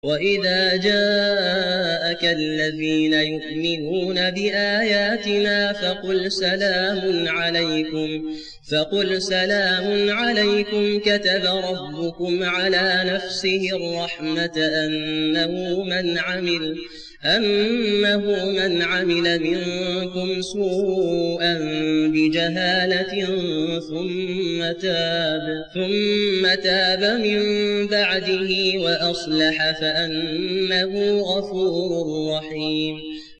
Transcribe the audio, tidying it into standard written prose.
وإذا جاءك الذين يؤمنون بآياتنا فقل سلام عليكم كتب ربكم على نفسه الرحمة أنه من عمل منكم سوءا بجهالة ثم تاب من بعده وأصلح فأنه غفور رحيم.